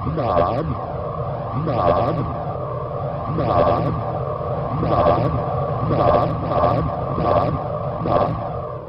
Knob. Knob. Knob. Knob. Knob. Knob. Knob. Knob.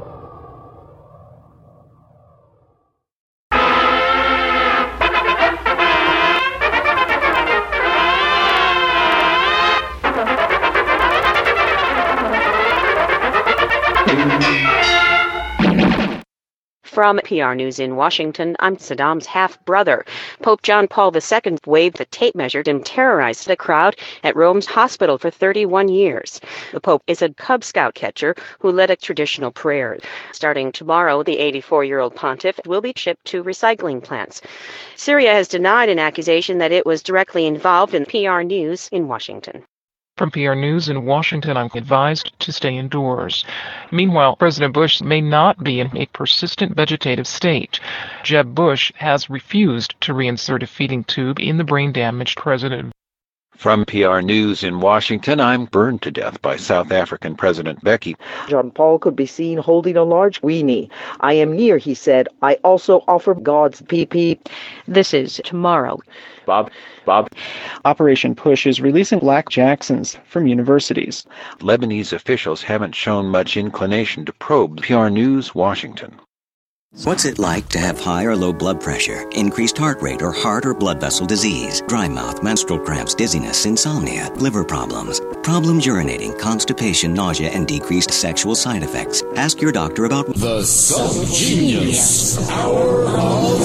From PR News in Washington, I'm Saddam's half-brother. Pope John Paul II waved the tape measure and terrorized the crowd at Rome's hospital for 31 years. The Pope is a Cub Scout catcher who led a traditional prayer. Starting tomorrow, the 84-year-old pontiff will be shipped to recycling plants. Syria has denied an accusation that it was directly involved in PR News in Washington. From PR News in Washington, I'm advised to stay indoors. Meanwhile, President Bush may not be in a persistent vegetative state. Jeb Bush has refused to reinsert a feeding tube in the brain-damaged president. From PR News in Washington, I'm burned to death by South African President Mbeki. John Paul could be seen holding a large weenie. I am near, he said. I also offer God's PP. This is tomorrow. Bob. Operation Push is releasing black Jacksons from universities. Lebanese officials haven't shown much inclination to probe. PR News, Washington. What's it like to have high or low blood pressure, increased heart rate, or heart or blood vessel disease, dry mouth, menstrual cramps, dizziness, insomnia, liver problems, problems urinating, constipation, nausea, and decreased sexual side effects? Ask your doctor about the Subgenius Power of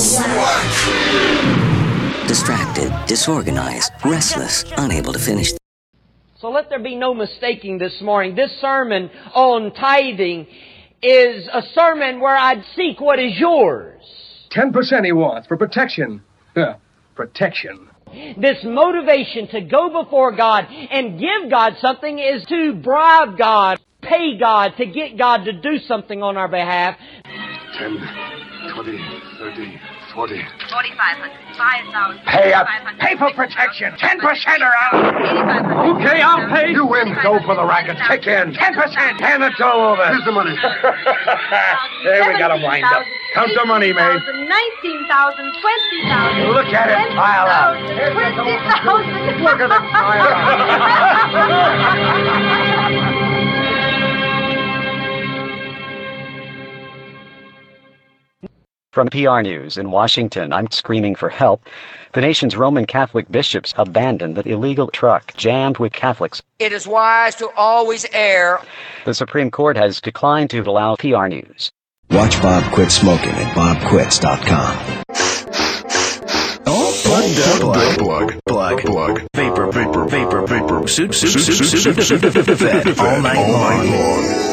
Swag. Distracted, disorganized, restless, unable to finish. So let there be no mistaking this morning. This sermon on tithing is a sermon where I'd seek what is yours. 10% he wants for protection. Protection. This motivation to go before God and give God something is to bribe God, pay God, to get God to do something on our behalf. 10, 20, 30, 40. 4,500, 5,000. Pay up. Pay for protection. 10% or out. Okay, I'll pay. You win. Go for the racket. Kick in. 10%. Hand it over. Here's the money. There we got a wind up. Count the money, Maid. 19,000, 20,000. Look at it pile up. 20,000. Look at it pile up. From PR News in Washington, I'm screaming for help. The nation's Roman Catholic bishops abandoned the illegal truck jammed with Catholics. It is wise to always err. The Supreme Court has declined to allow PR News. Watch Bob Quit Smoking at bobquits.com. Plug. Vapor. Suit. All night long.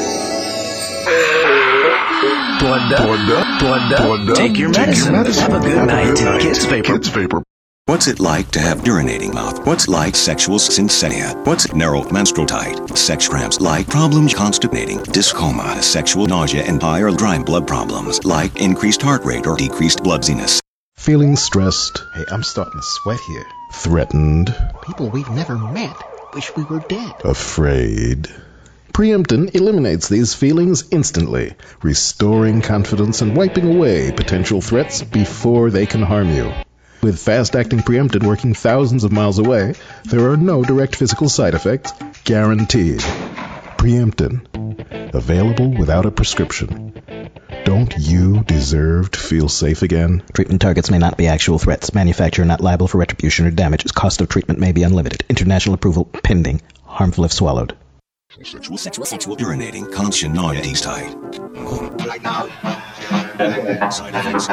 Plugged up. Take your medicine. Have a good night. Kids Vapor. What's it like to have urinating mouth? What's like sexual syncytia? What's narrow menstrual tide? Sex cramps like problems constipating, dyscoma, sexual nausea, and high or dry blood problems like increased heart rate or decreased bloodziness. Feeling stressed. Hey, I'm starting to sweat here. Threatened. People we've never met wish we were dead. Afraid. Preemptin eliminates these feelings instantly, restoring confidence and wiping away potential threats before they can harm you. With fast-acting Preemptin working thousands of miles away, there are no direct physical side effects, guaranteed. Preemptin. Available without a prescription. Don't you deserve to feel safe again? Treatment targets may not be actual threats. Manufacturer not liable for retribution or damages. Cost of treatment may be unlimited. International approval pending. Harmful if swallowed. Sexual urinating, conscious nausea tide. Right now. Side effects.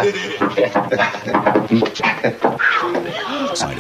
Side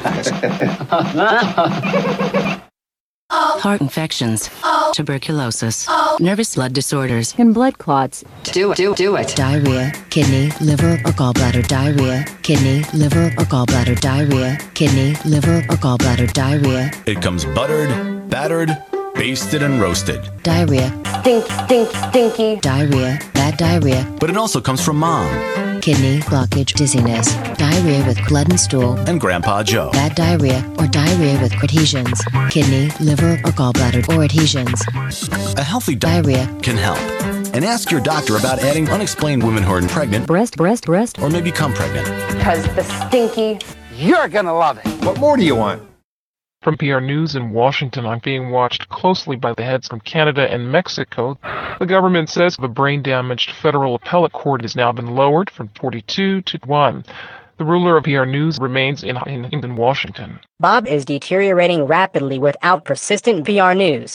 effects. Heart infections, tuberculosis, nervous blood disorders, and blood clots. Do it. Diarrhea, kidney, liver, or gallbladder diarrhea, kidney, liver, or gallbladder diarrhea, kidney, liver, or gallbladder diarrhea. It comes buttered, battered, basted, and roasted. Diarrhea, stinky. Diarrhea, bad diarrhea. But it also comes from Mom. Kidney, blockage, dizziness, diarrhea with blood and stool, and Grandpa Joe. Bad diarrhea or diarrhea with adhesions, kidney, liver, or gallbladder or adhesions. A healthy diarrhea can help. And ask your doctor about adding unexplained women who are pregnant, breast, or may become pregnant. Because the stinky You're gonna love it. What more do you want? From PR News in Washington, I'm being watched closely by the heads from Canada and Mexico. The government says the brain-damaged federal appellate court has now been lowered from 42 to 1. The ruler of PR News remains in Washington. Bob is deteriorating rapidly without persistent PR News.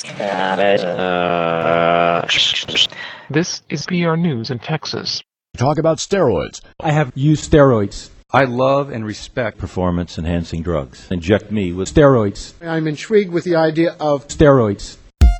This is PR News in Texas. Talk about steroids. I have used steroids. I love and respect performance-enhancing drugs. Inject me with steroids. I'm intrigued with the idea of steroids.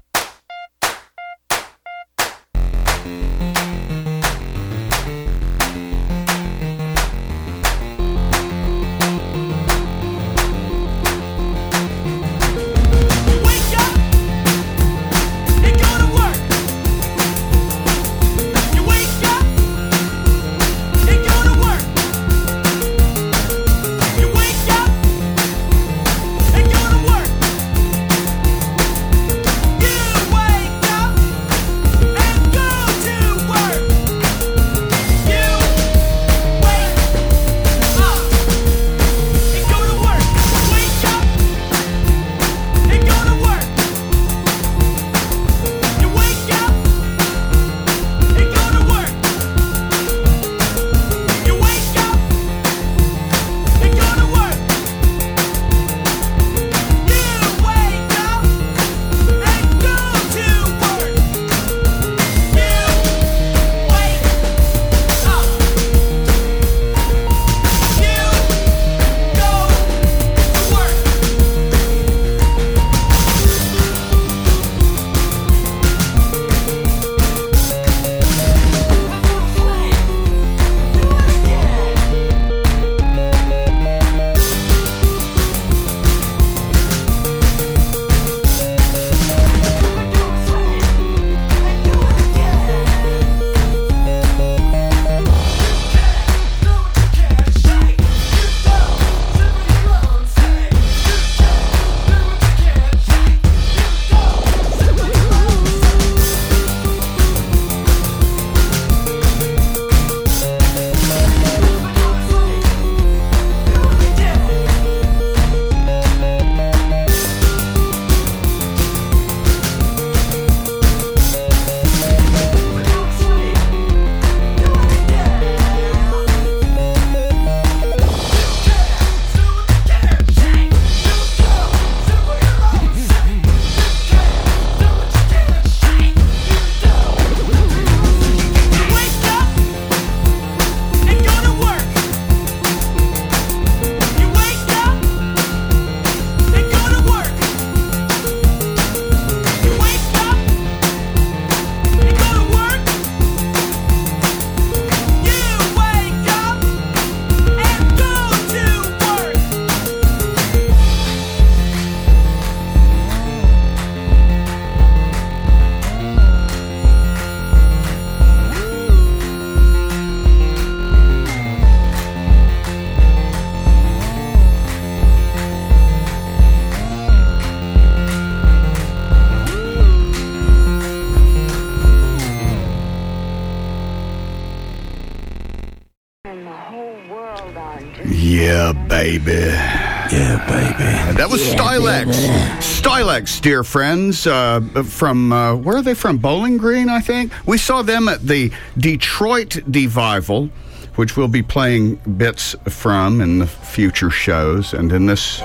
Yeah, baby. Yeah, baby. That was Stylex. Stylex, dear friends, from, where are they from? Bowling Green, I think? We saw them at the Detroit Devival, which we'll be playing bits from in the future shows, and in this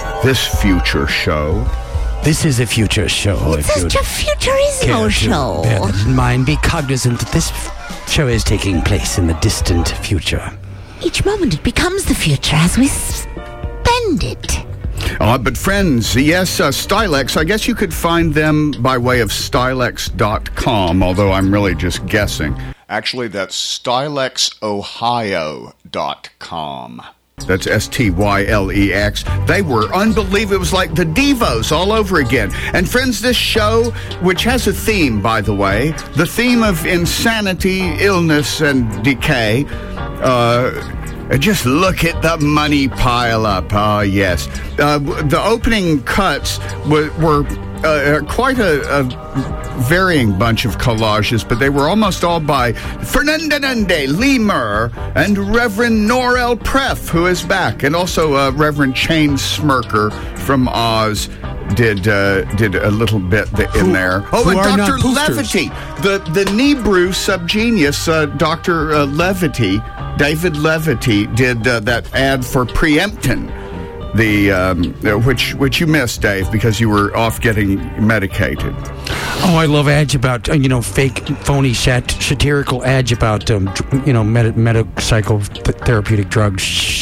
future show. This is a future show. It's just a futurismo show. Bear that in mind, be cognizant that this show is taking place in the distant future. Each moment it becomes the future as we spend it. But friends, yes, Stylex, I guess you could find them by way of Stylex.com, although I'm really just guessing. Actually, that's StylexOhio.com. That's STYLEX. They were unbelievable. It was like the Devos all over again. And friends, this show, which has a theme, by the way, the theme of insanity, illness, and decay, just look at the money pile up. Oh, yes. The opening cuts were quite a varying bunch of collages, but they were almost all by Fernandinande Lemur and Reverend Norel Preff, who is back, and also Reverend Chain Smirker from Oz did a little bit in there. Oh, and Dr. Levity, the Nebrew subgenius, Dr. Levity, David Levity, did that ad for Preemptin, which you missed, Dave, because you were off getting medicated. Oh, I love ads about fake, phony, satirical ads about metapsychotherapeutic drugs.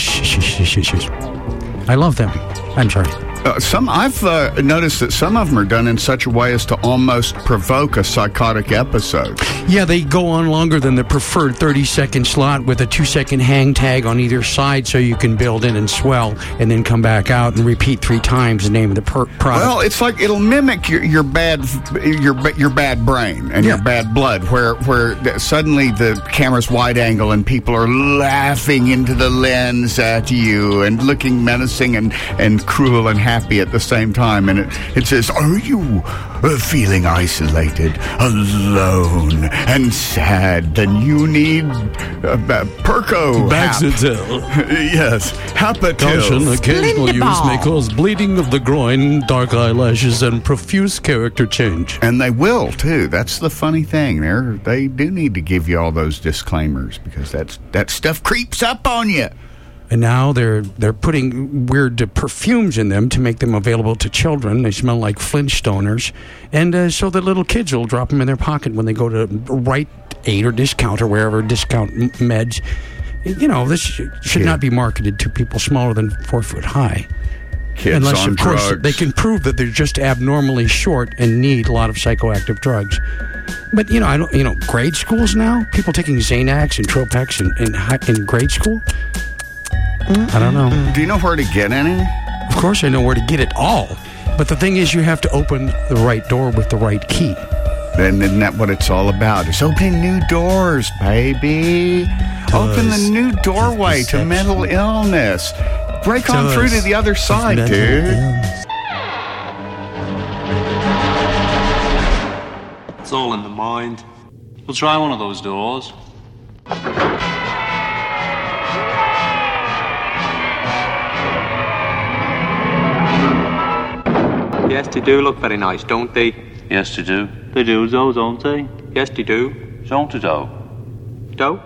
I love them. I'm sorry. I've noticed that some of them are done in such a way as to almost provoke a psychotic episode. Yeah, they go on longer than the preferred 30-second slot with a 2-second hang tag on either side, so you can build in and swell, and then come back out and repeat 3 times the name of the product. Well, it's like it'll mimic your bad brain and your bad blood, where suddenly the camera's wide angle and people are laughing into the lens at you and looking menacing and cruel and happy at the same time, and it says, "Are you feeling isolated, alone, and sad? Then you need Perco." Baxatil. Yes, Hapatil. Caution: occasional use may cause bleeding of the groin, dark eyelashes, and profuse character change. And they will too. That's the funny thing. They do need to give you all those disclaimers, because that stuff creeps up on you. And now they're putting weird perfumes in them to make them available to children. They smell like Flintstoners, and so that little kids will drop them in their pocket when they go to Rite Aid or Discount or wherever discount meds. This should not be marketed to people smaller than 4 foot high. Kids unless, on of course, drugs. They can prove that they're just abnormally short and need a lot of psychoactive drugs. But grade schools now, people taking Xanax and Tropex in grade school. I don't know. Do you know where to get any? Of course I know where to get it all. But the thing is, you have to open the right door with the right key. And isn't that what it's all about? It's opening new doors, baby. Open the new doorway to mental illness. Break on through to the other side, dude. It's all in the mind. We'll try one of those doors. Yes, they do look very nice, don't they? Yes, they do. They do, though, don't they? Yes, they do. Don't they, though? Do?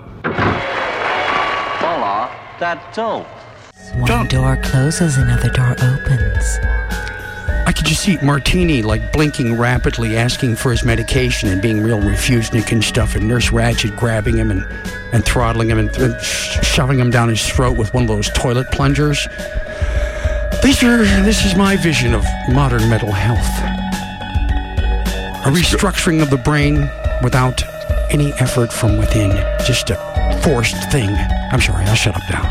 Voila, that's all. One door closes, another door opens. I could just see Martini blinking rapidly, asking for his medication and being real refusenic and stuff, and Nurse Ratched grabbing him and throttling him and shoving him down his throat with one of those toilet plungers. This is my vision of modern mental health. A restructuring of the brain without any effort from within. Just a forced thing. I'm sorry, I'll shut up now.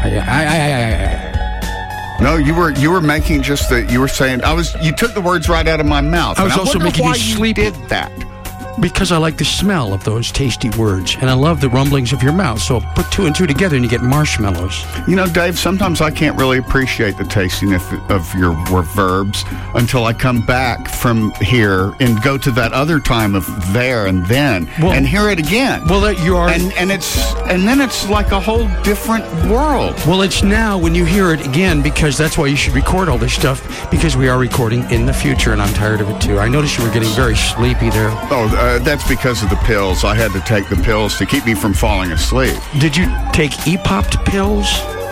No, you were making just that. You were saying you took the words right out of my mouth. I was also making you sleepy. Did that? Because I like the smell of those tasty words, and I love the rumblings of your mouth, so put 2 and 2 together and you get marshmallows. Dave, sometimes I can't really appreciate the tastiness of your verbs until I come back from here and go to that other time of there and then and hear it again. Well, you are... And then it's like a whole different world. Well, it's now when you hear it again, because that's why you should record all this stuff, because we are recording in the future, and I'm tired of it too. I noticed you were getting very sleepy there. Oh, that's because of the pills. I had to take the pills to keep me from falling asleep. Did you take E-popped pills?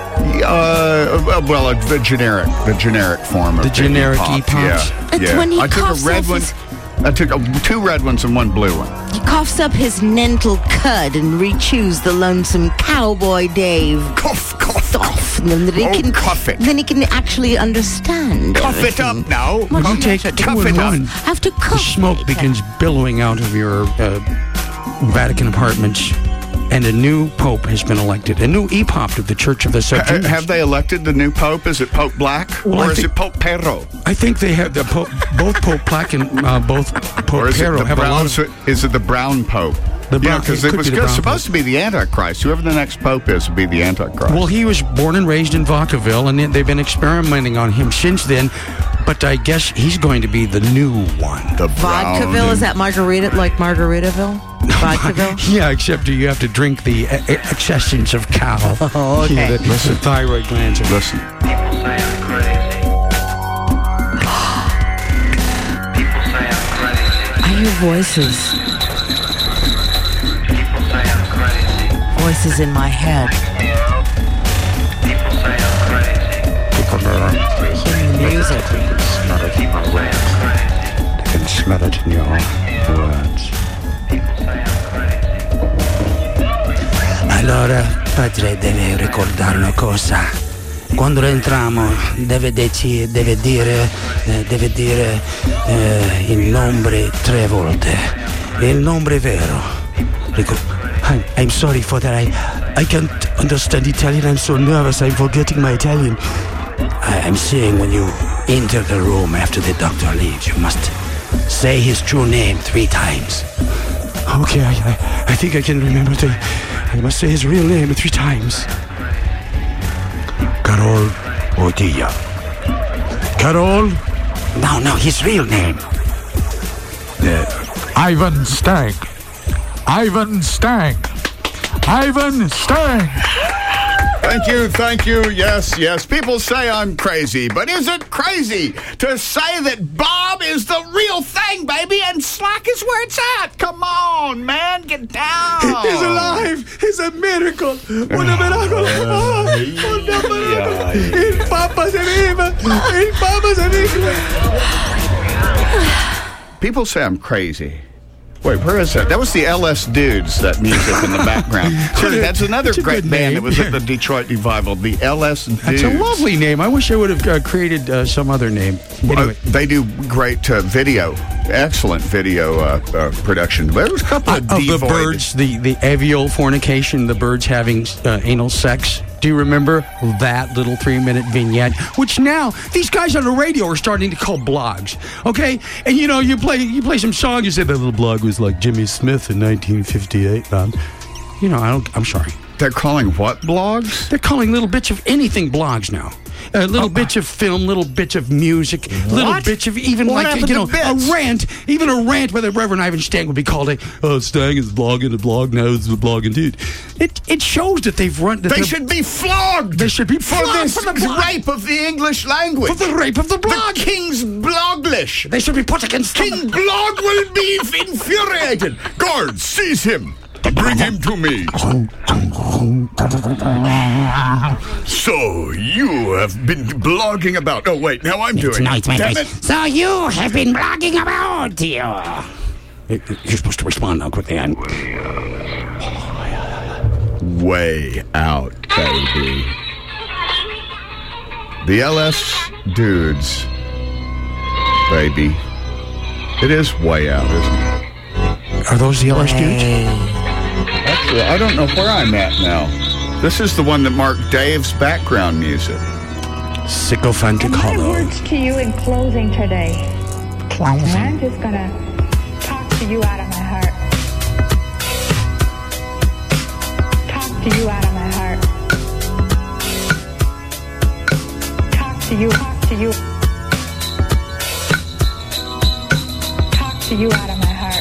Well, the generic form of the generic E-pops. Yeah. When he I took a red one. I took 2 red ones and 1 blue one. He coughs up his mental cud and re-chews the lonesome cowboy Dave. Cough. And then cough it. Then he can actually understand. Cough everything. it up now. You take 2 and 1. Have to cough. The smoke begins billowing out of your Vatican apartments, and a new pope has been elected. A new E-pop of the Church of the Subgenius. Have they elected the new pope? Is it Pope Black or is it Pope Pero? I think they have both Pope Black and both Pope Pero have a lot of... Is it the brown pope? Because it was supposed to be the Antichrist. Whoever the next pope is would be the Antichrist. Well, he was born and raised in Vacaville, and they've been experimenting on him since then. But I guess he's going to be the new one. The Vodkaville? Is that like Margaritaville? Vodkaville? Yeah, except you have to drink the excessions of cow. Oh, okay. Yeah, the thyroid glands. Listen. I hear voices. Voices in my head. Music. They can smell it in your words. Allora, padre deve ricordare una cosa. Quando entriamo deve dire il nome 3 volte. Il nome vero. I'm sorry for that. I can't understand Italian. I'm so nervous. I'm forgetting my Italian. I'm saying when you enter the room after the doctor leaves, you must say his true name 3 times. Okay, I think I can remember I must say his real name 3 times. Carol Odilla. Carol? No, his real name. Ivan Stank. Ivan Stank. Ivan Stank. Thank you. Yes. People say I'm crazy, but is it crazy to say that Bob is the real thing, baby, and Slack is where it's at? Come on, man, get down. He's alive. It's a miracle. Una miracle. Il Papa se vive. Il Papa se vive. People say I'm crazy. Wait, where is that? That was the LS Dudes, that music in the background. That's another great band that was at the Detroit Revival, the LS Dudes. That's a lovely name. I wish I would have created some other name. Anyway. They do great video, excellent video production. There was a couple of the birds, the avial fornication, the birds having anal sex. Do you remember that little 3-minute vignette? Which now these guys on the radio are starting to call blogs. Okay, and you play some song. You say that little blog was like Jimmy Smith in 1958. I'm sorry. They're calling what blogs? They're calling little bits of anything blogs now. Little bits of film, little bits of music, little bits of even a rant. Even a rant where the Reverend Ivan Stang would be called Stang is blogging a blog now is a blogging dude. It shows that they've run. They should be flogged. They should be flogged for this rape of the English language. For the rape of the blog. The King's Bloglish. They should be put against King Blog will be infuriated. Guards, seize him. Bring him to me. So, you have been blogging about... Oh, wait, now I'm doing it. Damn it. So, you have been blogging about you. You're supposed to respond now quickly. Way out, baby. The LS Dudes, baby. It is way out, isn't it? Are those the LS Dudes? Actually, I don't know where I'm at now. This is the one that marked Dave's background music. Sycophantic Hollow. My words to you in closing today. And I'm just gonna talk to you out of my heart. Talk to you out of my heart. Talk to you. Talk to you. Talk to you out of my heart.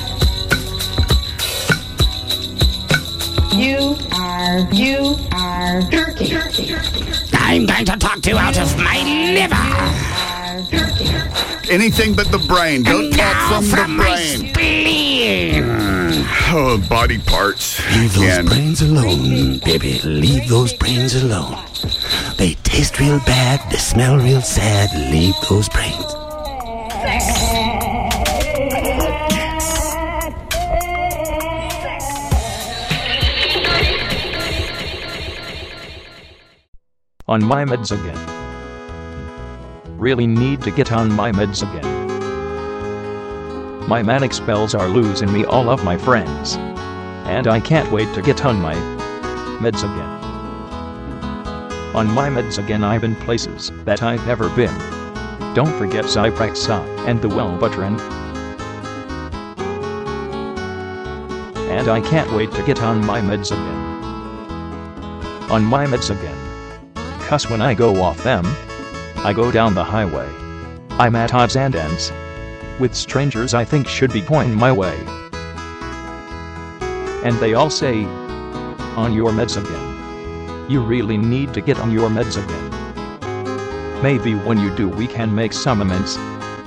You are turkey. I'm going to talk to you out of my liver. Anything but the brain. Don't talk from the brain. Spleen. Oh, body parts. Leave those brains alone, baby. Leave those brains alone. They taste real bad. They smell real sad. Leave those brains. On my meds again. Really need to get on my meds again. My manic spells are losing me all of my friends. And I can't wait to get on my meds again. On my meds again, I've been places that I've never been. Don't forget Zyprexa and the Wellbutrin. And and I can't wait to get on my meds again. On my meds again. 'Cause when I go off them, I go down the highway. I'm at odds and ends with strangers I think should be pointing my way. And they all say, on your meds again. You really need to get on your meds again. Maybe when you do we can make some amends.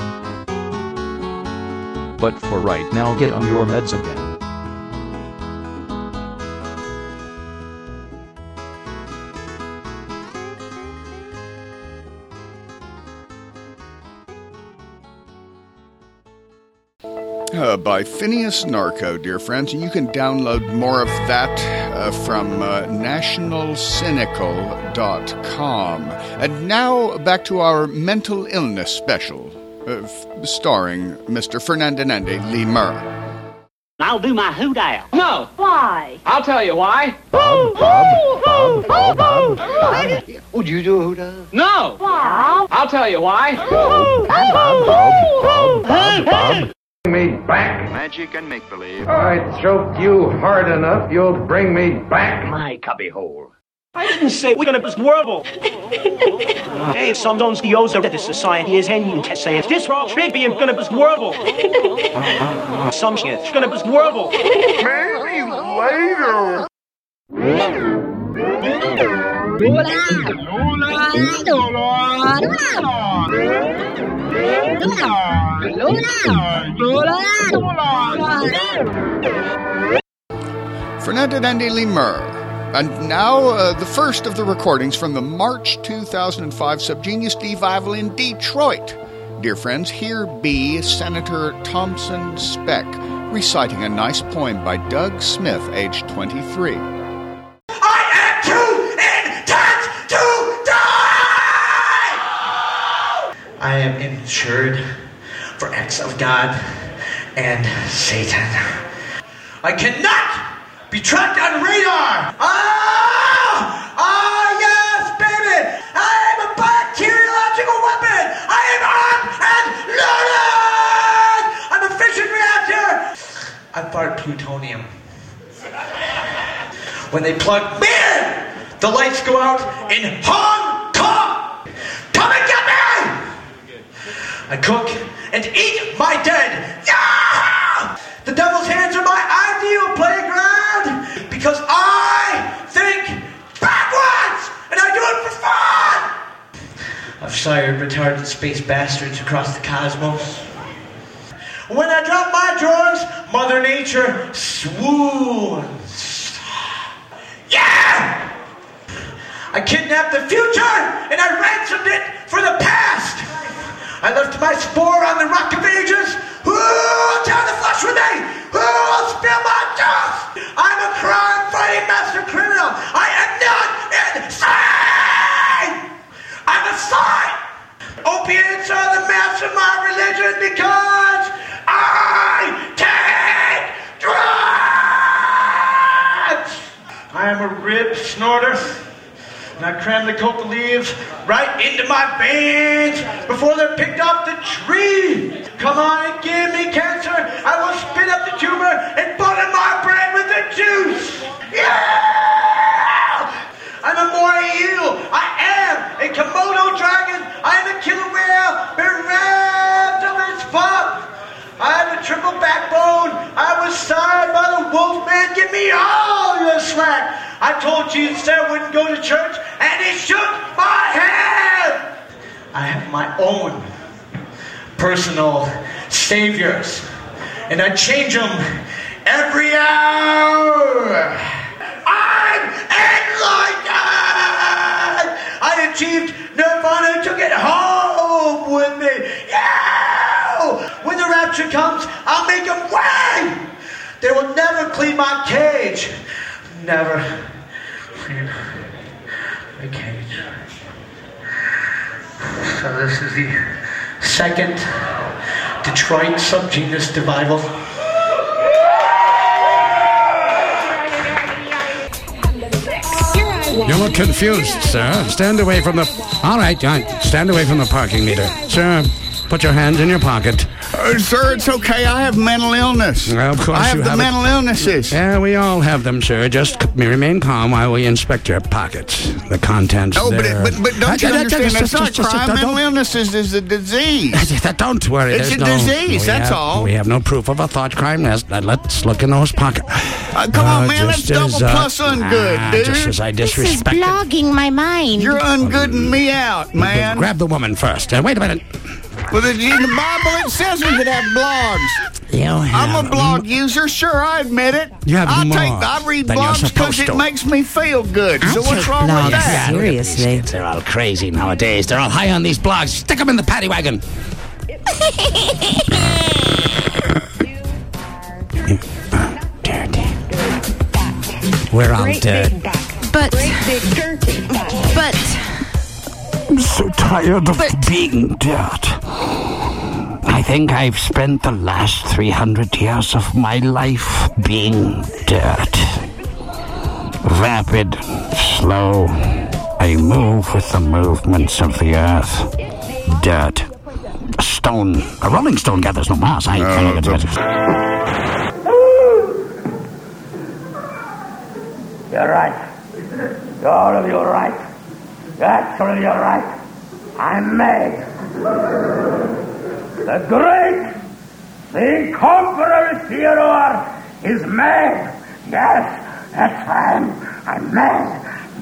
But for right now, get on your meds again. By Phineas Narco, dear friends, and you can download more of that from nationalcynical.com. And now back to our mental illness special, starring Mr. Fernandinandi Lemur. I'll do my hoot-owl. No. Why? I'll tell you why. Would you do a hoot-owl? No. Why? I'll tell you why. Me back. Magic and make-believe. I choke you hard enough, you'll bring me back. My cubbyhole. I didn't say we're gonna be horrible. Hey, some don't see yours that the society is ending to say this wrong should be gonna be horrible. Some shit's gonna be horrible. Maybe later. Fernandinandi Lemur. And now, the first of the recordings from the March 2005 Subgenius Revival in Detroit. Dear friends, here be Senator Thompson Speck reciting a nice poem by Doug Smith, age 23. I am too intent to die! I am insured for acts of God and Satan. I cannot be tracked on radar! Yes, baby! I am a bacteriological weapon! I am armed and loaded! I'm a fission reactor! I fart plutonium. When they plug me in, the lights go out in Hong Kong! Come and get me! I cook and eat my dead! Yeah! The devil's hands are my ideal playground because I think backwards and I do it for fun! I've sired retarded space bastards across the cosmos. When I drop my drawers, Mother Nature swoons. Yeah! I kidnapped the future and I ransomed it for the past. I left my spore on the rock of ages. Who'll tear the flesh with me? Who'll spill my dust? I'm a crime-fighting master criminal. I am not insane. I'm a sign. Opiates are the maps of my religion because I take drugs. I am a rib snorter. And I cram the coca leaves right into my veins before they're picked off the tree. Come on and give me cancer. I will spit up the tumor and butter my brain with the juice. Yeah! I'm a moray eel. I am a Komodo dragon. I am a killer whale bereft of its pup. I have a triple backbone. I was sired by the wolf man. Give me all your slack. I told Jesus I wouldn't go to church, and he shook my hand. I have my own personal saviors, and I change them every hour. I'm enlightened. I achieved nirvana, took it home with me. Yeah! When the rapture comes, I'll make them way. They will never clean my cage. Never clean my cage. So this is the second Detroit Subgenius Revival. You look confused, sir. Stand away from the... All right, stand away from the parking meter. Sir, put your hands in your pocket. Sir, it's okay. I have mental illness. Well, of course I have you the have mental illnesses. Yeah, we all have them, sir. Just remain calm while we inspect your pockets. The contents. Oh, but there. don't you understand? That's not crime. Mental illness is a disease. Don't worry. It's a disease. That's all. We have no proof of a thought crime. Let's look in those pockets. Come on, man. Let's double plus ungood, dude. Just as I This is disrespected. blogging my mind. You're ungooding me out, man. Grab the woman first. Wait a minute. Well, in the Bible it says we could have blogs. I'm a blog user, sure, I admit it. You have I more read than you're blogs because supposed it to. makes me feel good. I So what's take wrong with blogs that? seriously. They're all crazy nowadays. They're all high on these blogs. Stick them in the paddy wagon. Dirty. We're all dead. But I'm so tired of being dirt. I think I've spent the last 300 years of my life being dirt. Rapid, slow, I move with the movements of the earth. Dirt. A rolling stone gathers no mass. I cannot get better. You're right. All of you are right. Actually, you're right. I'm mad. The great, the incomparable Theodore is mad. Yes, that's right. I'm mad.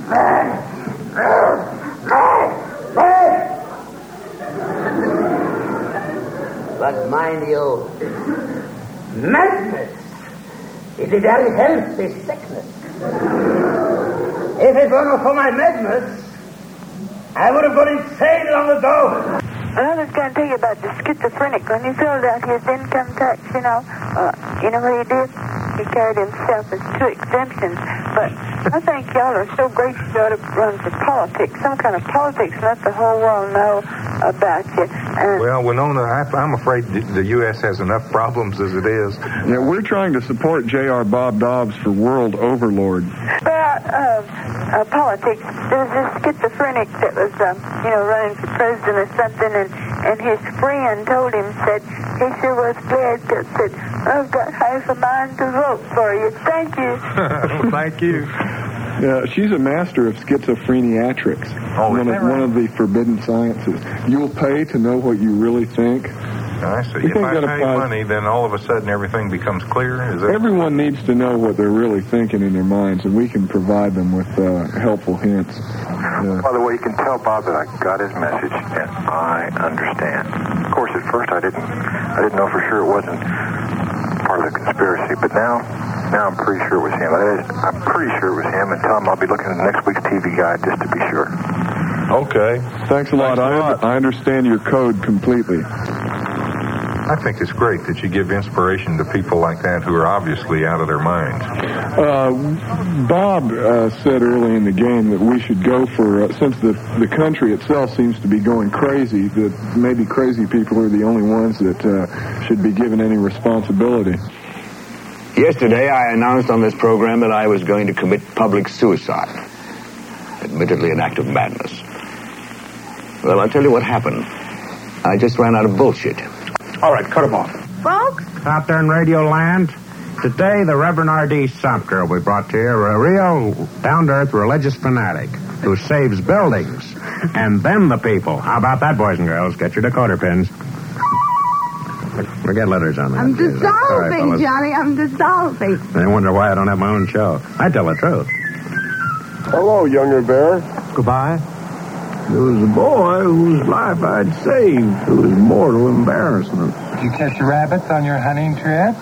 But mind you, madness is a very healthy sickness. If it were not for my madness, I would have gone insane long ago. I was going to tell you about the schizophrenic. When he filled out his income tax, you know what he did? He carried himself as 2 exemptions. But I think y'all are so great you ought to run for politics, some kind of politics, and let the whole world know about you. Well, Winona, I'm afraid the U.S. has enough problems as it is. Yeah, we're trying to support J.R. Bob Dobbs for world overlord. About politics, there was this schizophrenic that was, running for president or something, and his friend told him, said, he sure was glad, because said, I've got half a mind to vote for you. Thank you. Thank you. Yeah, she's a master of schizophreniatrics. One of the forbidden sciences. You'll pay to know what you really think. I see. If I pay money, then all of a sudden everything becomes clear? Is that... Everyone needs to know what they're really thinking in their minds, and we can provide them with helpful hints. By the way, you can tell Bob that I got his message, and I understand. Of course, at first I didn't know for sure it wasn't part of the conspiracy, but now I'm pretty sure it was him. I'm pretty sure it was him, and tell him I'll be looking at next week's TV guide just to be sure. Okay. Thanks a lot. I understand your code completely. I think it's great that you give inspiration to people like that who are obviously out of their minds. Bob said early in the game that we should go for, since the country itself seems to be going crazy, that maybe crazy people are the only ones that should be given any responsibility. Yesterday, I announced on this program that I was going to commit public suicide. Admittedly, an act of madness. Well, I'll tell you what happened. I just ran out of bullshit. All right, cut him off. Folks? Out there in Radio Land, today the Reverend R.D. Sumter will be brought to you, a real down-to-earth religious fanatic who saves buildings and then the people. How about that, boys and girls? Get your decoder pins. Forget letters on that. I'm dissolving, right, Johnny. I'm dissolving. They wonder why I don't have my own show. I tell the truth. Hello, younger bear. Goodbye. There was a boy whose life I'd saved through his mortal embarrassment. Did you catch the rabbits on your hunting trip?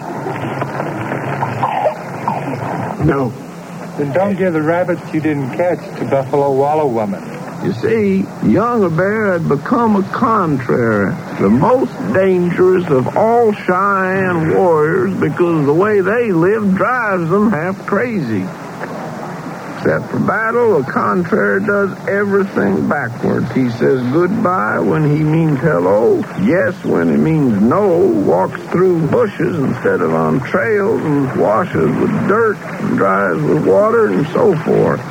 No. Then don't give the rabbits you didn't catch to Buffalo Wallow Woman. You see, young Bear had become a contrary, the most dangerous of all Cheyenne warriors, because the way they live drives them half crazy. Except for battle, a contrary does everything backwards. He says goodbye when he means hello, yes when he means no, walks through bushes instead of on trails, and washes with dirt, and dries with water, and so forth.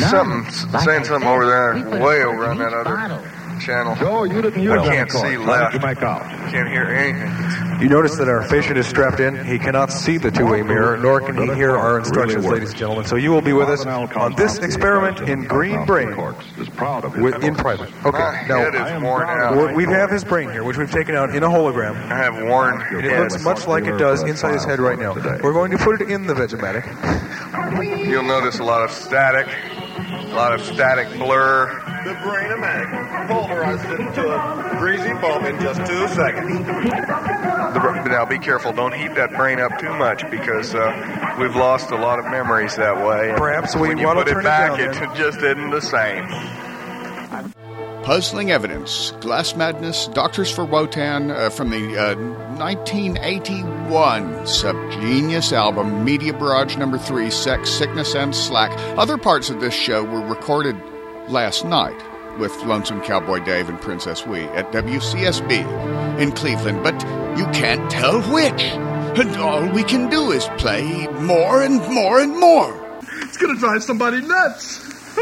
saying something over there, way over on that other channel. I can't see left. Can't hear anything. You notice that our patient is strapped in. He cannot see the two-way mirror, nor can he hear our instructions, ladies and gentlemen. So you will be with us on this experiment in green brain in private. Okay, now we have his brain here, which we've taken out in a hologram. I have worn. And it looks much like it does inside his head right now. We're going to put it in the Vegematic. You'll notice a lot of static blur. The Brain-O-Matic pulverized it into a greasy bump in just 2 seconds. Now be careful, don't heat that brain up too much because we've lost a lot of memories that way. Perhaps when you put it back, it just isn't the same. Puzzling Evidence, Glass Madness, Doctors for Wotan, from the 1981 Subgenius album, Media Barrage No. 3, Sex, Sickness, and Slack. Other parts of this show were recorded last night with Lonesome Cowboy Dave and Princess Wee at WCSB in Cleveland, but you can't tell which. And all we can do is play more and more and more. It's going to drive somebody nuts.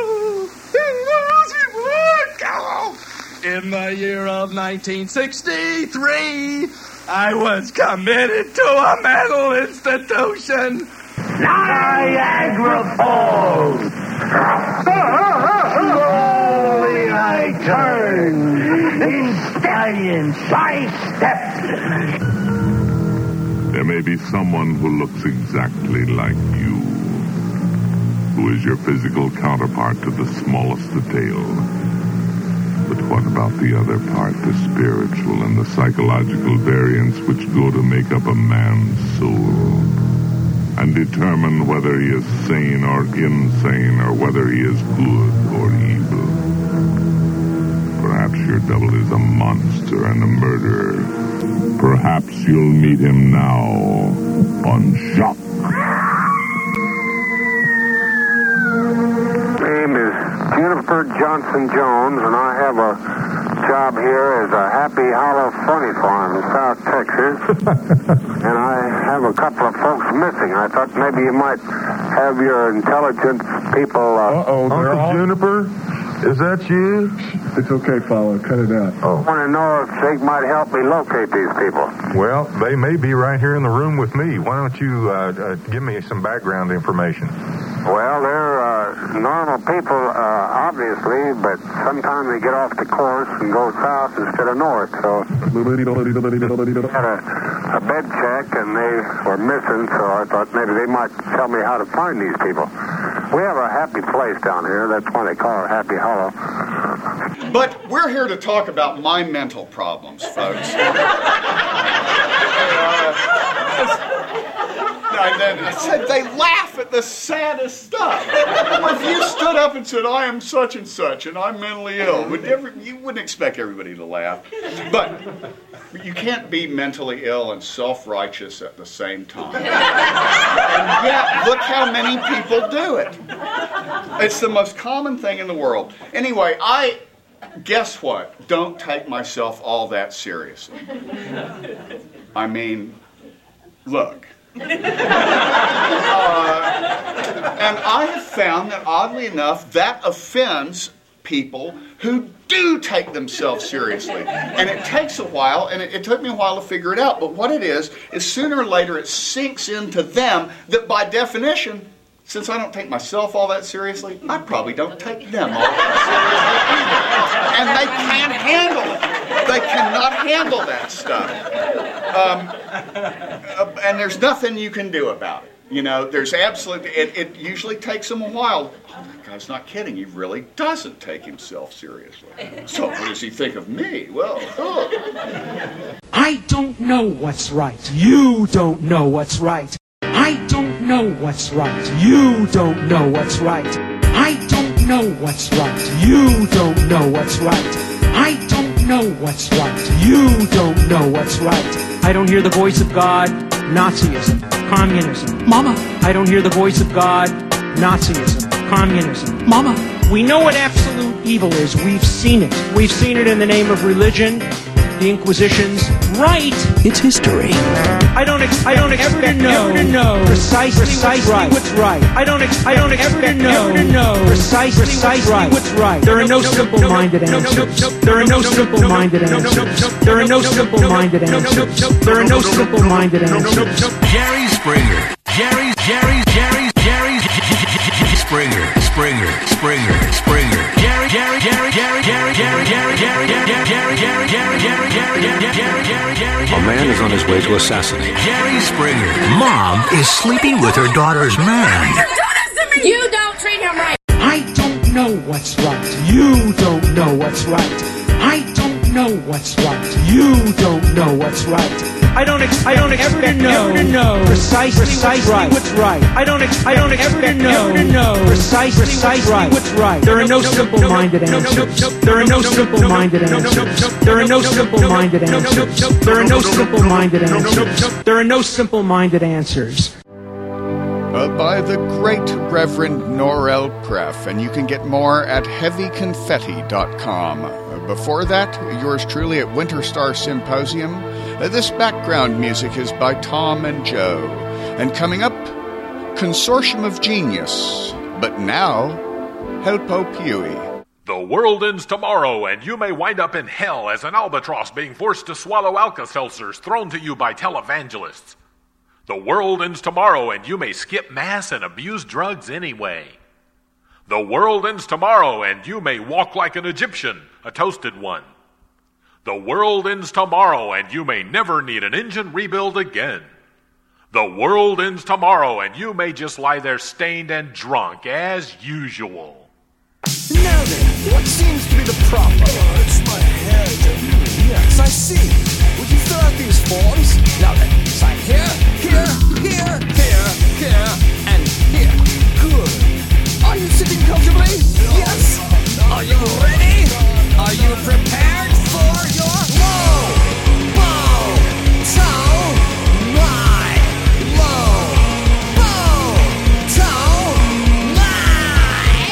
In the year of 1963, I was committed to a mental institution. Niagara Falls. Slowly I turned in stallion side-steps. There may be someone who looks exactly like you, who is your physical counterpart to the smallest detail. But what about the other part, the spiritual and the psychological variants which go to make up a man's soul and determine whether he is sane or insane or whether he is good or evil? Perhaps your double is a monster and a murderer. Perhaps you'll meet him now on Shock. My name is Jennifer Johnson Jones, and I have a job here as a Happy Hollow Funny Farm in South Texas. And I have a couple of folks missing. I thought maybe you might have your intelligence people... Uncle Juniper? Is that you? It's okay, Fowler. Cut it out. I want to know if they might help me locate these people. Well, they may be right here in the room with me. Why don't you give me some background information? Well, they're normal people, obviously, but sometimes they get off the course and go south instead of north, so... had a bed check, and they were missing, so I thought maybe they might tell me how to find these people. We have a happy place down here. That's why they call it Happy Hollow. But we're here to talk about my mental problems, folks. I said they laugh at the saddest stuff. If you stood up and said, I am such and such, and I'm mentally ill, you wouldn't expect everybody to laugh. But you can't be mentally ill and self-righteous at the same time. And yet, look how many people do it. It's the most common thing in the world. Anyway, guess what? Don't take myself all that seriously. I mean, look. And I have found that, oddly enough, that offends people who do take themselves seriously. And it takes a while, and it took me a while to figure it out. But what it is sooner or later it sinks into them that by definition, since I don't take myself all that seriously, I probably don't take them all that seriously either. And they can't handle it. They cannot handle that stuff. And there's nothing you can do about it. You know, there's absolutely, it usually takes them a while. Oh, that guy's not kidding. He really doesn't take himself seriously. So what does he think of me? Well, I don't know what's right. You don't know what's right. I don't know what's right. You don't know what's right. I don't know what's right. You don't know what's right. I don't know what's right. You don't know what's right. I don't hear the voice of God. Nazism. Communism. Mama. I don't hear the voice of God. Nazism. Communism. Mama. We know what absolute evil is. We've seen it. We've seen it in the name of religion. the Inquisition's right. It's history. I don't expect ever to know precisely what's right. I don't expect ever to know precisely what's right. There are no simple-minded answers. There are no simple-minded answers. There are no simple-minded answers. There are no simple-minded answers. Jerry Springer. Jerry Springer. A man is on his way to assassinate Jerry Springer. Mom is sleeping with her daughter's man. You don't treat him right. I don't know what's right. You don't know what's right. I don't know what's right. You don't know what's right. I don't expect ever to know precisely what's right. I don't expect ever to know precisely what's right. There are no simple-minded answers. There are no simple-minded answers. There are no simple-minded answers. There are no simple-minded answers. There are no simple-minded answers. By the great Reverend Norel Preff, and you can get more at heavyconfetti.com. Before that, yours truly at Winter Star Symposium. This background music is by Tom and Joe. And coming up, Consortium of Genius. But now, Helpo Pewee. The world ends tomorrow, and you may wind up in hell as an albatross being forced to swallow Alka-Seltzers thrown to you by televangelists. The world ends tomorrow, and you may skip mass and abuse drugs anyway. The world ends tomorrow, and you may walk like an Egyptian, a toasted one. The world ends tomorrow, and you may never need an engine rebuild again. The world ends tomorrow, and you may just lie there stained and drunk as usual. Now then, what seems to be the problem? Oh, it's my head. Yes, I see. Would you fill out these forms? Now then, sign here, and here. Good. Are you sitting comfortably? Yes. Are you ready? Are you prepared for your low, bow, toe, lie? Low, bow, toe, lie.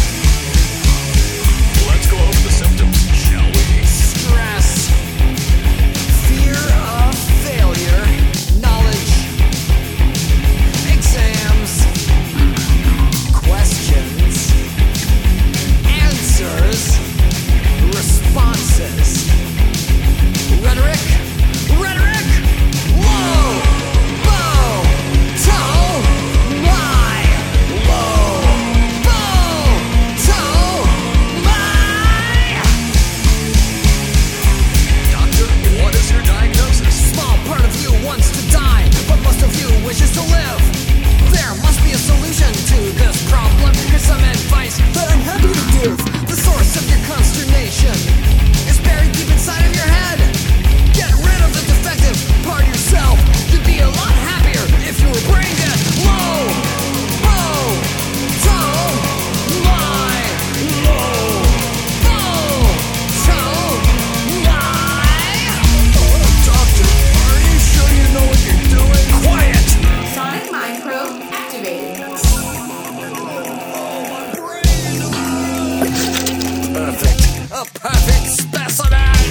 Let's go over the symptoms, shall we? Stress, fear of failure, knowledge, exams, questions, answers, responses, rhetoric, low, bow, toe, lie, low, bow, toe, lie. Doctor, what is your diagnosis? Small part of you wants to die, but most of you wishes to live. There must be a solution to this problem. Here's some advice that I'm happy to give. The source of your consternation is buried deep inside of your head. Get rid of the defective part yourself. You'd be a lot happier if you were brain dead. Low, bow, toe, lie. Low, bow, toe, lie. Doctor, are you sure you know what you're doing? Quiet! Sonic Mind Probe activated. Perfect. A perfect specimen!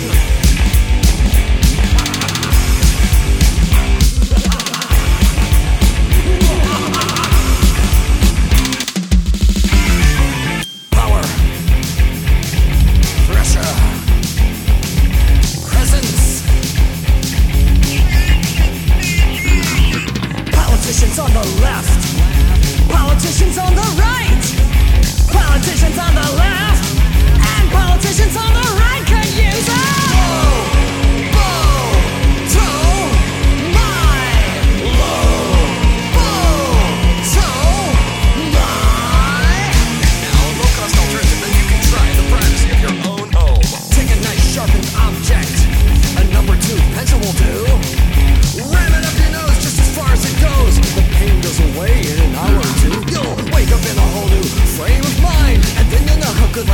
Power. Pressure. Presence. Politicians on the left. Politicians on the right. Politicians on the left. And politicians on the right can use it. Low, bow, toe, lie. Low, bow, toe, lie. Now, a low-cost alternative that you can try in the privacy of your own home. Take a nice sharpened object. A number 2 pencil will do. Ram it up your nose just as far as it goes. The pain goes away in an hour or two. You'll wake up in a whole new frame of mind. And then you'll know how good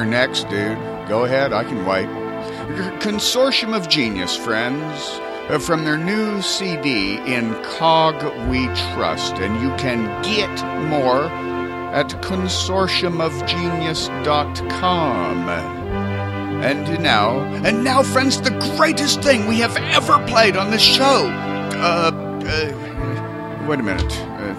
You're next, dude. Go ahead, I can wait. Consortium of Genius, friends. From their new CD, In Cog We Trust. And you can get more at consortiumofgenius.com. And now, friends, the greatest thing we have ever played on this show. Wait a minute.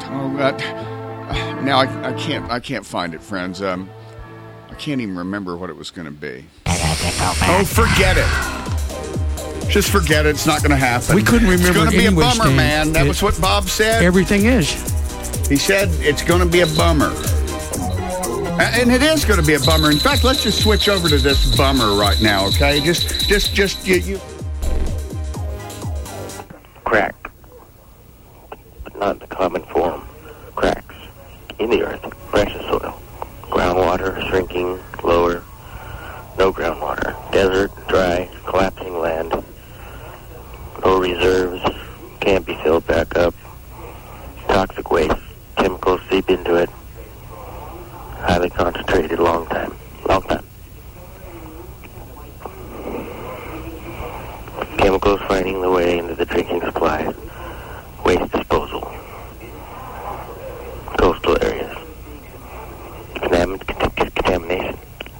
Now I can't find it, friends. I can't even remember what it was going to be. Oh, forget it. Just forget it. It's not going to happen. We couldn't remember. It's going to be a bummer, Stan. man. That was what Bob said. Everything is. He said it's going to be a bummer. And it is going to be a bummer. In fact, let's just switch over to this bummer right now, okay? Just you. Crack. But not in the common form. Cracks. In the earth. Precious soil. Groundwater shrinking lower. No groundwater. Desert, dry, collapsing land. No reserves. Can't be filled back up. Toxic waste. Chemicals seep into it. Highly concentrated, long time. Chemicals finding the way into the drinking supply. Waste disposal. Coastal areas. Contamination.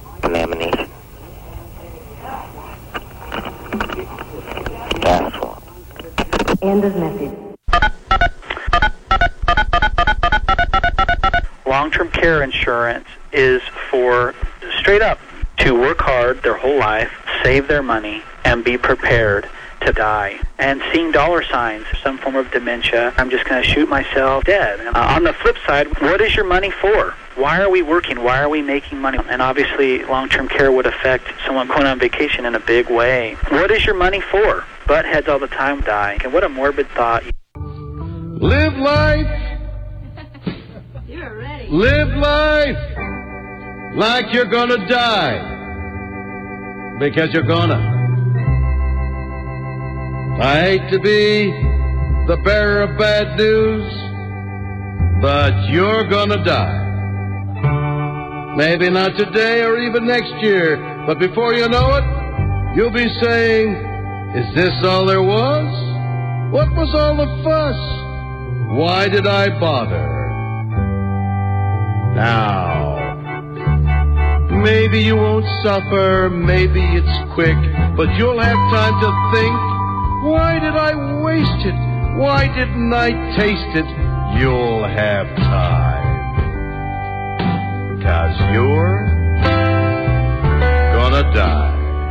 Gas swamp. End of message. Long-term care insurance is for straight up to work hard their whole life, save their money, and be prepared to die. And seeing dollar signs, some form of dementia, I'm just going to shoot myself dead. On the flip side, what is your money for? Why are we working? Why are we making money? And obviously, long-term care would affect someone going on vacation in a big way. What is your money for? Buttheads all the time die. And what a morbid thought. Live life. Live life like you're gonna die. Because you're gonna. I hate to be the bearer of bad news, but you're gonna die. Maybe not today or even next year, but before you know it, you'll be saying, is this all there was? What was all the fuss? Why did I bother? Now, maybe you won't suffer, maybe it's quick, but you'll have time to think, why did I waste it? Why didn't I taste it? You'll have time. 'Cause you're gonna die.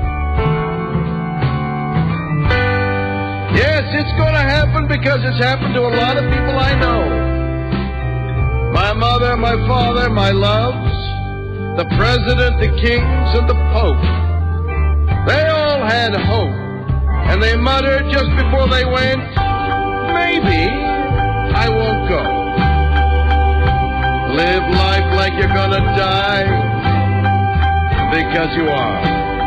Yes, it's gonna happen because it's happened to a lot of people I know. My mother, my father, my loves, the president, the kings, and the pope. They all had hope, and they muttered just before they went, maybe I won't go. Live life like you're gonna die, because you are.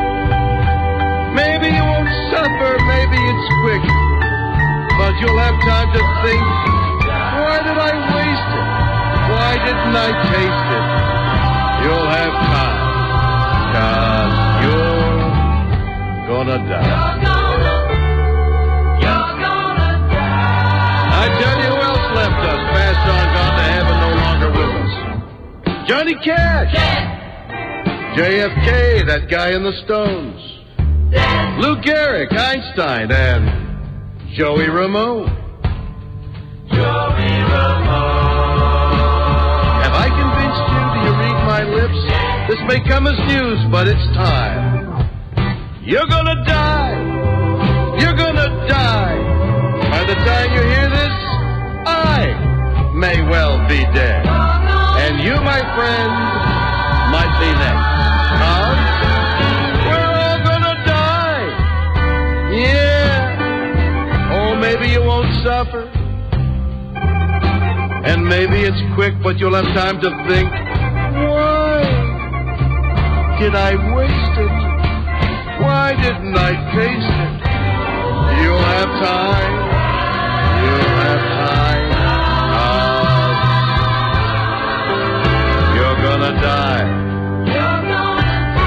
Maybe you won't suffer, maybe it's quick, but you'll have time to think, why did I waste it? Why didn't I taste it? You'll have time, 'cause you're gonna die. You're gonna die. I tell you who else left us, passed on, gone to heaven, no longer with us. Johnny Cash. JFK, that guy in the Stones. Lou Gehrig, Einstein, and Joey Ramone. Joey Ramone. Have I convinced you? Do you read my lips? This may come as news, but it's time. You're gonna die. You're gonna die. By the time you hear this, I may well be dead. And you, my friend, might be next. We're all gonna die. Yeah. Oh, maybe you won't suffer. And maybe it's quick, but you'll have time to think, why did I waste it? Why didn't I taste it? You'll have time. You'll have time. You're gonna die. You're gonna die.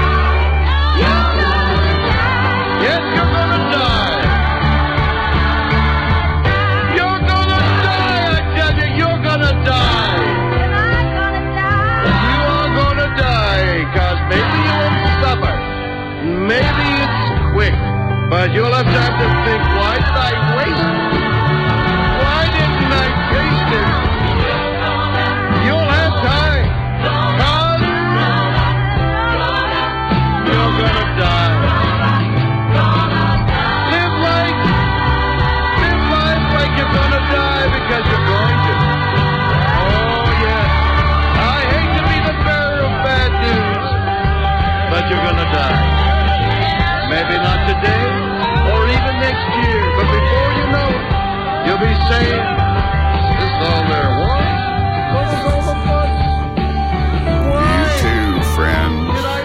But you'll have time to think, why did I waste it? Why didn't I taste it? You'll have time. 'Cause you're gonna die. Live life like you're gonna die because you're going to. Oh, yes. I hate to be the bearer of bad news, but you're gonna die. Maybe not today, or even next year, but before you know it, you'll be saying, is this all there was? What was all the fuss? You too, friends.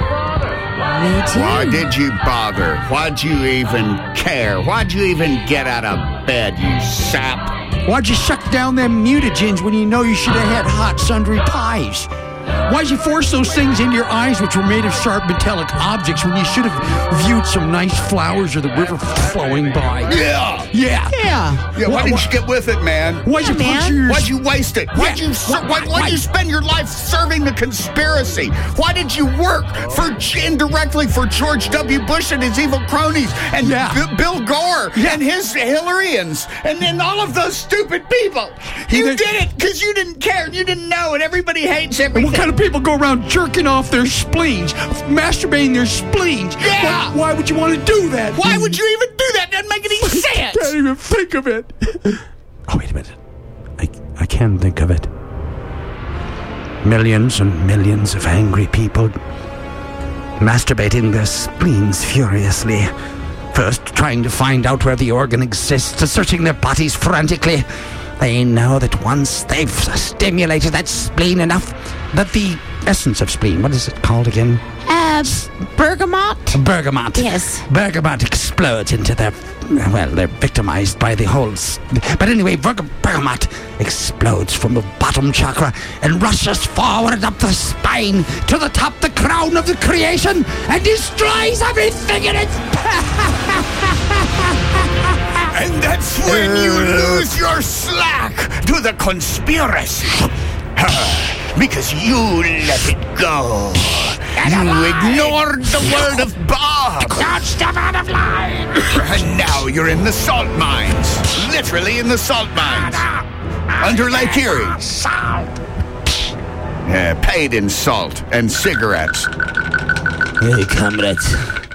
Me too. Why did you bother? Why'd you even care? Why'd you even get out of bed, you sap? Why'd you suck down them mutagens when you know you should have had hot sundry pies? Why'd you force those things into your eyes which were made of sharp metallic objects when you should have viewed some nice flowers or the river flowing by? Yeah. Why didn't you get with it, man? Why'd you puncture your... Why'd you waste it? Why'd you spend your life serving the conspiracy? Why did you work indirectly for George W. Bush and his evil cronies and Bill Gore and his Hillarians and then all of those stupid people? You did it because you didn't care. You didn't know, and everybody hates everything. What kind of people go around jerking off their spleens, masturbating their spleens? Yeah. Why would you want to do that? Why would you even do that? Doesn't make any sense. I can't even think of it. Oh, wait a minute. I can think of it. Millions and millions of angry people masturbating their spleens furiously. First trying to find out where the organ exists, searching their bodies frantically. They know that once they've stimulated that spleen enough, that the essence of spleen, what is it called again? Bergamot? Bergamot. Yes. Bergamot explodes into their... Well, they're victimized by the holes. But anyway, Bergamot explodes from the bottom chakra and rushes forward up the spine to the top, the crown of the creation, and destroys everything in its path. And that's when you lose your slack to the conspiracy. Because you let it go. You ignored the word of Bob. Don't step out of line. And now you're in the salt mines. Literally in the salt mines. Under Lake Erie. Paid in salt and cigarettes. Hey, comrades.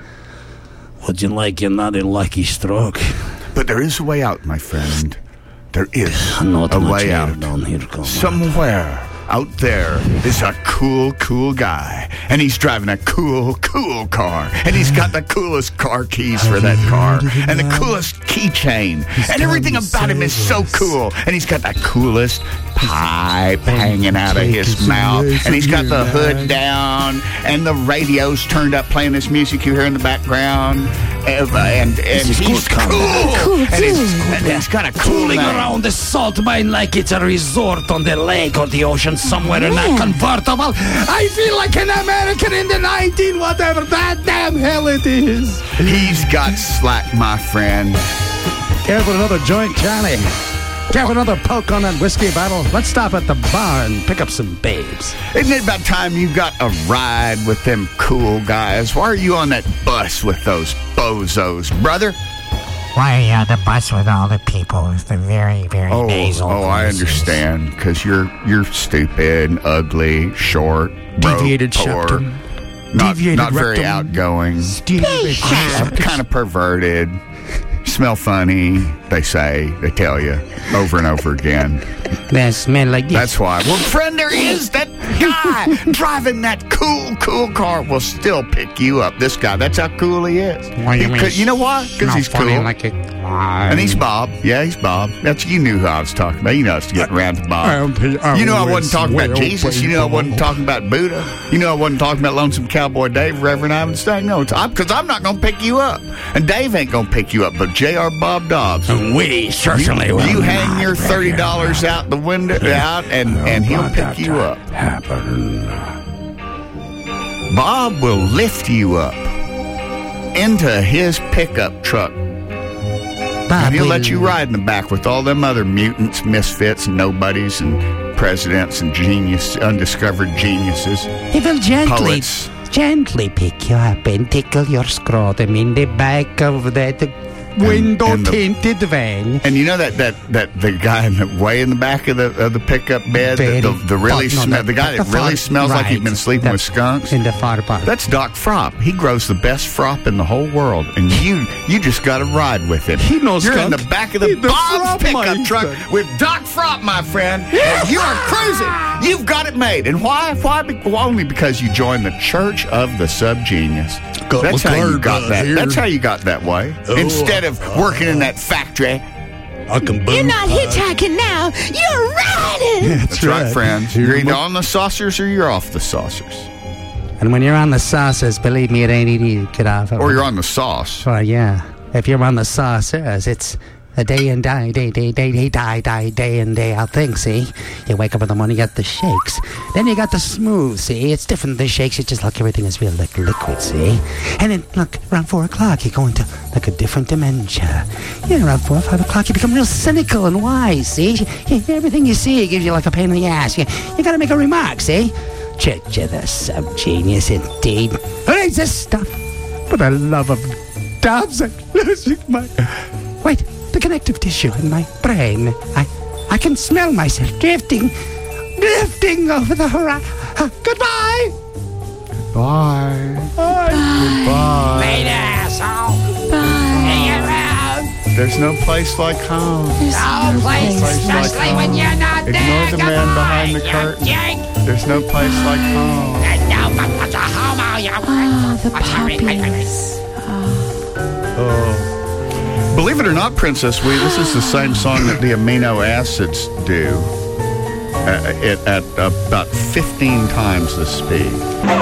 Would you like another lucky stroke? But there is a way out, my friend. There is a way out. Somewhere out there is a cool guy. And he's driving a cool car. And he's got the coolest car keys for that car. And the coolest keychain. And everything about him is so cool. And he's got the coolest pipe hanging out of his mouth. And he's got the hood down. And the radio's turned up playing this music you hear in the background. And he's cool. And he's got a cooling around the salt mine like it's a resort on the lake or the ocean somewhere in a convertible. I feel like an American in the 19 whatever that damn hell it is. He's got slack, my friend. Careful, another joint, Johnny. Careful, another poke on that whiskey bottle. Let's stop at the bar and pick up some babes. Isn't it about time you got a ride with them cool guys? Why are you on that bus with those bozos, brother? Why are you on the bus with all the people with the very, very nasal voices? I understand. Because you're stupid, ugly, short, deviated broke, poor, septum. not Deviated very rectum. outgoing, kind of perverted, smell funny, they tell you over and over again. That smell like this. That's why. Well, friend, there is that guy driving that cool car will still pick you up. This guy, that's how cool he is. You know why? Because he's cool. And he's Bob. Yeah, he's Bob. You knew who I was talking about. You know I was getting around to Bob. You know I wasn't talking about Jesus. You know I wasn't talking about Buddha. You know I wasn't talking about Lonesome Cowboy Dave, Reverend Ivanstein. No, because I'm not going to pick you up. And Dave ain't going to pick you up, but J.R. Bob Dobbs. We certainly will. You hang your $30 out the window, and he'll pick you up. Bob will lift you up into his pickup truck. And he'll let you ride in the back with all them other mutants, misfits, and nobodies, and presidents, and undiscovered geniuses. He will gently poets. gently pick you up and tickle your scrotum in the back of that window-tinted van. And you know that the guy way in the back of the pickup bed, the really the guy that really smells like he's been sleeping with skunks in the far part. That's Doc Fropp. He grows the best frop in the whole world, and you just got to ride with him. He knows. You're skunk. in the back of the Bob's pickup truck with Doc Fropp, my friend. And you are cruising. You've got it made. And why? Well, only because you joined the Church of the Subgenius. That's how you got that. That's how you got that way. Instead of working in that factory. You're not hitchhiking now. You're riding. Yeah, that's right, friends. You're either on the saucers or you're off the saucers. And when you're on the saucers, believe me, it ain't easy to get off of. Or you're on the sauce. Well, yeah. If you're on the saucers, it's a day and day and day out thing, see? You wake up in the morning, you got the shakes. Then you got the smooth, see? It's different than the shakes. It's just like everything is real like liquid, see? And then, look, around 4 o'clock, you go into like a different dementia. Yeah, around 4 or 5 o'clock, you become real cynical and wise, see? Everything you see gives you like a pain in the ass. You got to make a remark, see? Church of the Subgenius, indeed. Who needs this stuff? For the love of doves, I'm losing my... Wait. The connective tissue in my brain. I can smell myself drifting over the horizon. Goodbye. Bye. Bye. Goodbye. Later, asshole. Bye. See you around. There's no place like home. No place, especially when you're not there. Ignore the man behind the curtain. There's no place like home. The puppies. Believe it or not, Princess, this is the same song that the amino acids do at about 15 times the speed.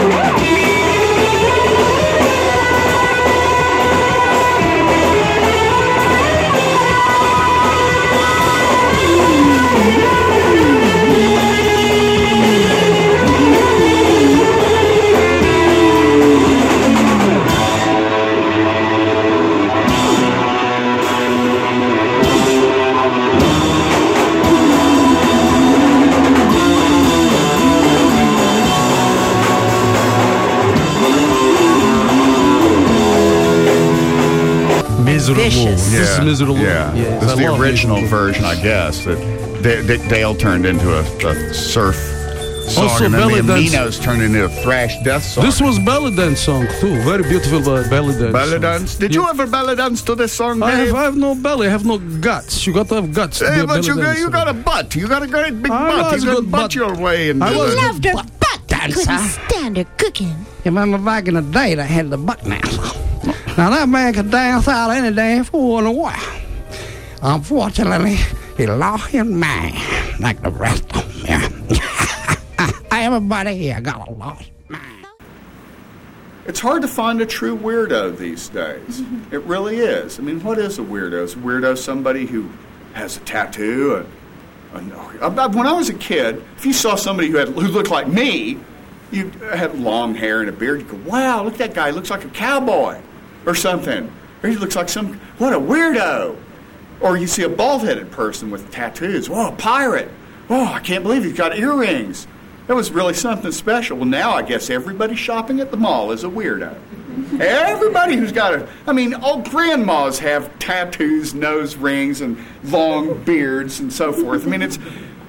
Vicious. Yeah. This is miserable. Yeah. Yes, This is I Oh, the love original miserable. version, I guess, that Dale turned into a surf song, Also, and then belly the dance. Aminos turned into a thrash death song. This was belly dance song too. Very beautiful belly dance. Belly dance? Did you ever belly dance to this song, I Dave? have no belly. I have no guts. You got to have guts. To be Hey, a but belly you dancer. got a butt. You got a great big I butt. was You a can good butt butt. your way into I was the... a Loved her butt. dancer. Couldn't stand her cooking. You remember back in the day, they had the butt dance. Now, that man could dance out any day for a while. Unfortunately, he lost his mind, like the rest of them. Everybody here got a lost mind. It's hard to find a true weirdo these days. It really is. I mean, what is a weirdo? Is a weirdo somebody who has a tattoo? When I was a kid, if you saw somebody who looked like me, you had long hair and a beard, you go, wow, look at that guy. He looks like a cowboy or something. Or he looks like what a weirdo. Or you see a bald-headed person with tattoos. Whoa, a pirate. Oh, I can't believe he's got earrings. That was really something special. Well, now I guess everybody shopping at the mall is a weirdo. Everybody who's got old grandmas have tattoos, nose rings, and long beards and so forth. I mean, it's...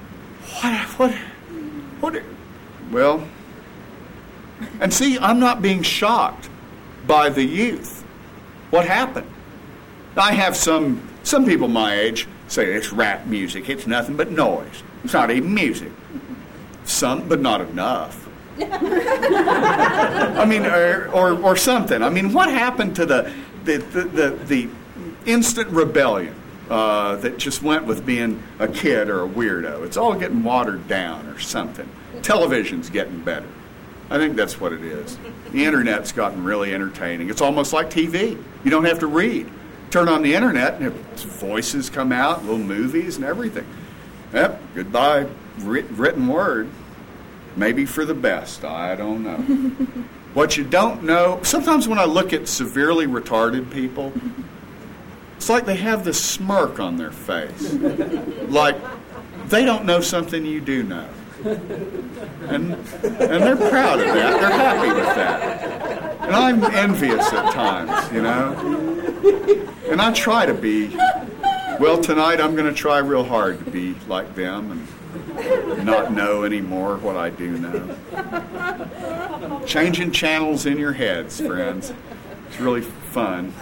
Well... And see, I'm not being shocked by the youth. What happened? I have some people my age say it's rap music. It's nothing but noise. It's not even music. Some, but not enough. I mean, or something. I mean, what happened to the instant rebellion that just went with being a kid or a weirdo? It's all getting watered down or something. Television's getting better. I think that's what it is. The internet's gotten really entertaining. It's almost like TV. You don't have to read. Turn on the internet and voices come out, little movies and everything. Yep, goodbye, written word. Maybe for the best, I don't know. What you don't know, sometimes when I look at severely retarded people, it's like they have this smirk on their face. Like they don't know something you do know. And they're proud of that. They're happy with that. And I'm envious at times, you know. And I try to be. Well, tonight I'm going to try real hard to be like them and not know anymore what I do know. Changing channels in your heads, friends. It's really fun.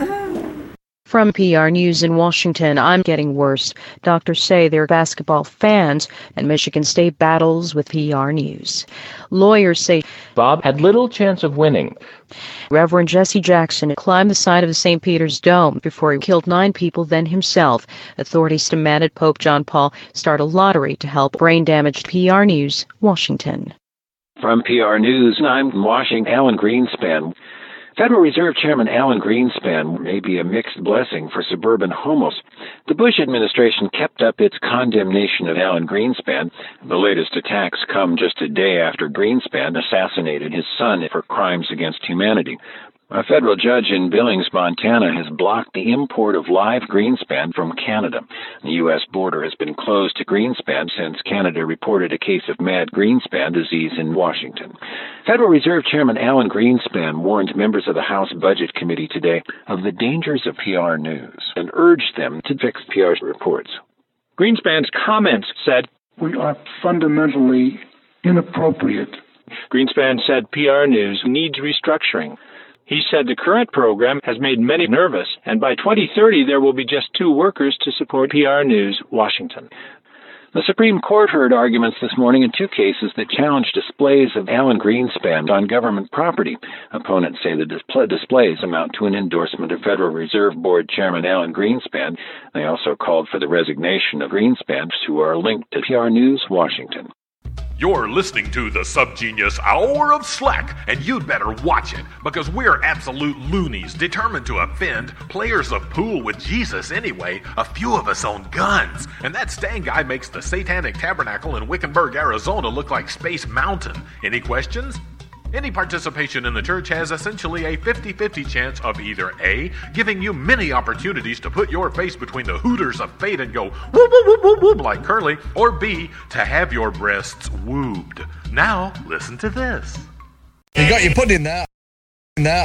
From PR News in Washington, I'm getting worse. Doctors say they're basketball fans, and Michigan State battles with PR News. Lawyers say Bob had little chance of winning. Reverend Jesse Jackson climbed the side of the St. Peter's Dome before he killed 9 people, then himself. Authorities demanded Pope John Paul start a lottery to help brain-damaged. PR News, Washington. From PR News, I'm watching Alan Greenspan. Federal Reserve Chairman Alan Greenspan may be a mixed blessing for suburban homos. The Bush administration kept up its condemnation of Alan Greenspan. The latest attacks come just a day after Greenspan assassinated his son for crimes against humanity. A federal judge in Billings, Montana, has blocked the import of live greenspan from Canada. The U.S. border has been closed to greenspan since Canada reported a case of mad greenspan disease in Washington. Federal Reserve Chairman Alan Greenspan warned members of the House Budget Committee today of the dangers of PR news and urged them to fix PR reports. Greenspan's comments said, "We are fundamentally inappropriate." Greenspan said PR news needs restructuring. He said the current program has made many nervous, and by 2030 there will be just 2 workers to support PR News, Washington. The Supreme Court heard arguments this morning in 2 cases that challenged displays of Alan Greenspan on government property. Opponents say the displays amount to an endorsement of Federal Reserve Board Chairman Alan Greenspan. They also called for the resignation of Greenspans, who are linked to PR News, Washington. You're listening to the Subgenius Hour of Slack, and you'd better watch it, because we're absolute loonies determined to offend players of pool with Jesus anyway. A few of us own guns, and that Stan guy makes the Satanic Tabernacle in Wickenburg, Arizona look like Space Mountain. Any questions? Any participation in the church has essentially a 50-50 chance of either A, giving you many opportunities to put your face between the hooters of fate and go whoop, whoop, whoop, whoop, whoop like Curly, or B, to have your breasts woobed. Now, listen to this. You got your pudding now. Now.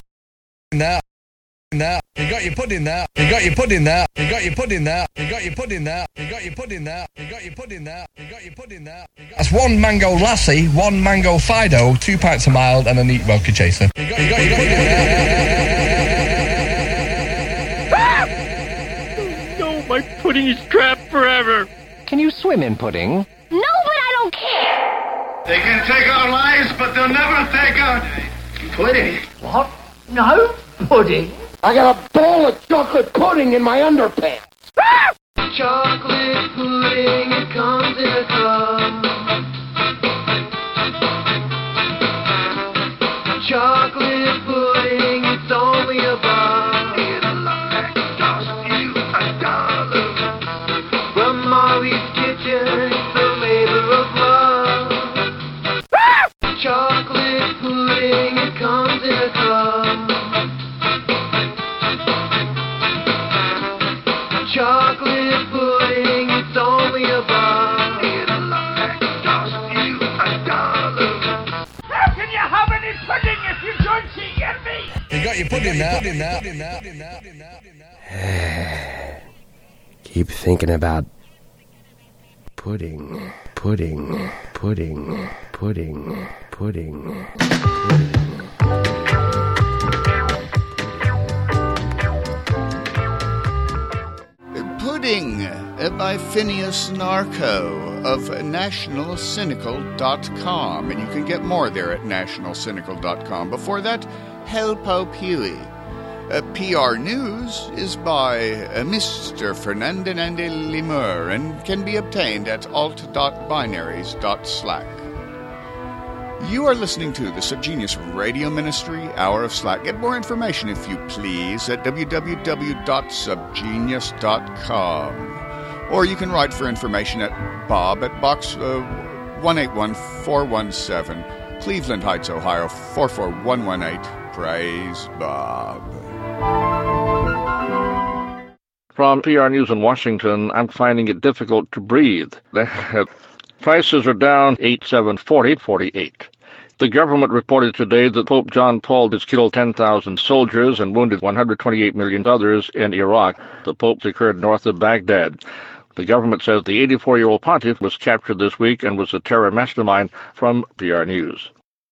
You got your pudding now. You got your pudding now. You got your pudding now. You got your pudding now. You got your pudding now. You got your pudding now. You got your pudding now. That's 1 mango lassie, 1 mango Fido, 2 pints of mild, and a neat vodka chaser. You got your pudding now. No, my pudding is trapped forever. Can you swim in pudding? No, but I don't care. They can take our lives, but they'll never take our pudding. What? No pudding? I got a bowl of chocolate pudding in my underpants. Chocolate pudding, it comes in a cup. Chocolate pudding, it's only a buck. It'll cost you $1. From Molly's Kitchen, it's a labor of love. Chocolate pudding, it comes in a cup. Chocolate pudding, it's only a buck. It'll cost you $1. How can you have any pudding if you don't hear me? You got your pudding now. Keep thinking about pudding, pudding, pudding, pudding, pudding, pudding. Pudding by Phineas Narco of NationalCynical.com, and you can get more there at NationalCynical.com. Before that, Hell Pope Huey. PR News is by Mr. Fernandinand Lemur and can be obtained at alt.binaries.slack. You are listening to the Subgenius Radio Ministry Hour of Slack. Get more information, if you please, at www.subgenius.com. Or you can write for information at Bob at Box 181417, Cleveland Heights, Ohio 44118. Praise Bob. From PR News in Washington, I'm finding it difficult to breathe. Prices are down 8,740.48. The government reported today that Pope John Paul has killed 10,000 soldiers and wounded 128 million others in Iraq. The Pope occurred north of Baghdad. The government says the 84-year-old pontiff was captured this week and was a terror mastermind. From PR News.